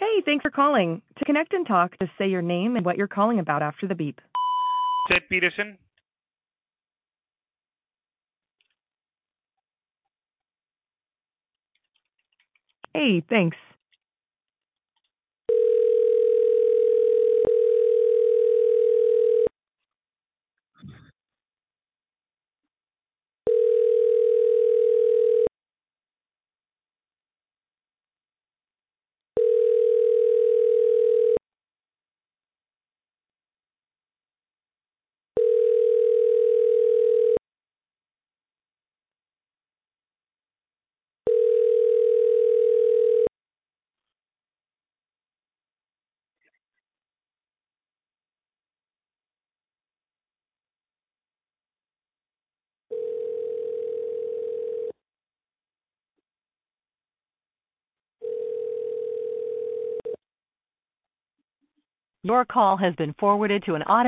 Hey, thanks for calling. To connect and talk, just say your name and what you're calling about after the beep. Ted Peterson. Hey, thanks. Your call has been forwarded to an automated